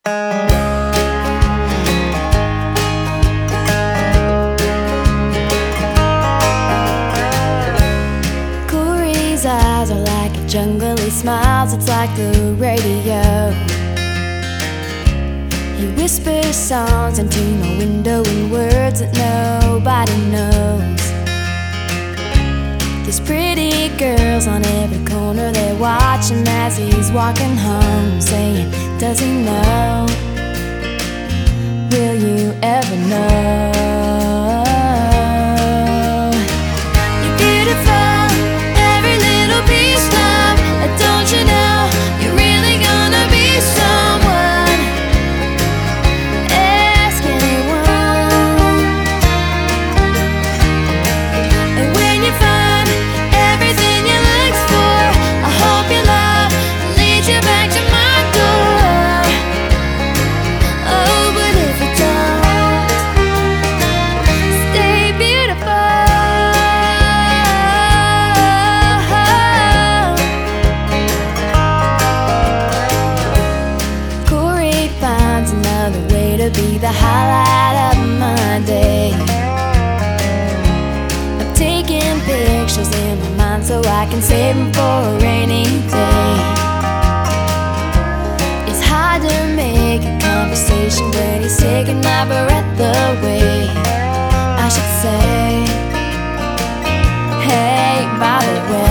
Corey's eyes are like a jungle, he smiles, it's like the radio. He whispers songs into my window in words that nobody knows. There's pretty girls on every corner, they're watching as he's walking home, saying, does he know? Will you ever know? You're beautiful, every little piece, love. Don't you know you're really gonna be someone? Ask anyone. And when you find everything you look for, I hope your love leads you back to my door. Oh, but if it don't, stay beautiful. Corey finds another way to be the highlight of my day. I'm taking pictures in my mind so I can save them for a rainy day. It's hard to make a conversation when he's taking my breath away. I should say, hey, by the way,